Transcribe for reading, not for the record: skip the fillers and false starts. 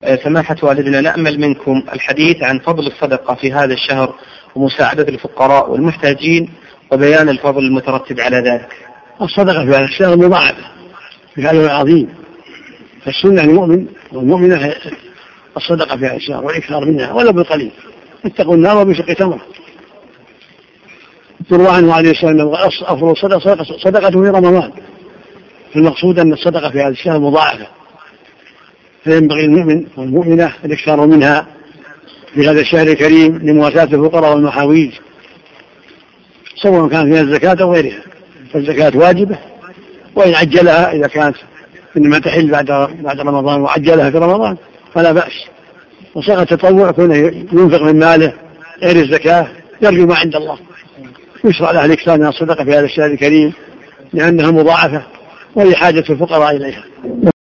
سماحة والدنا، نأمل منكم الحديث عن فضل الصدقة في هذا الشهر ومساعدة الفقراء والمحتاجين وبيان الفضل المترتب على ذلك. الصدقة في هذا الشهر مضاعفة في هذا العظيم، فالسنة المؤمن والمؤمنة الصدقة في هذا الشهر والإكثار منها ولو بالقليل، اتقوا النار بشق تمرة. يروى عنه عليه السلام أنه أفضل صدقة في رمضان، فالمقصود أن الصدقة في هذا الشهر مضاعفة، فينبغي المؤمن والمؤمنة الإكثار منها في هذا الشهر الكريم لمواساة الفقراء والمحاويج، سواء كان فيها الزكاة أو غيرها، فالزكاة واجبة، وإن عجلها إذا كانت إنما تحل بعد رمضان وعجلها في رمضان فلا بأس. وصدقة التطوع كونه ينفق من ماله غير الزكاة يرجو ما عند الله، يشرع له الإكثار من الصدقة في هذا الشهر الكريم لأنها مضاعفة ولحاجة الفقراء إليها.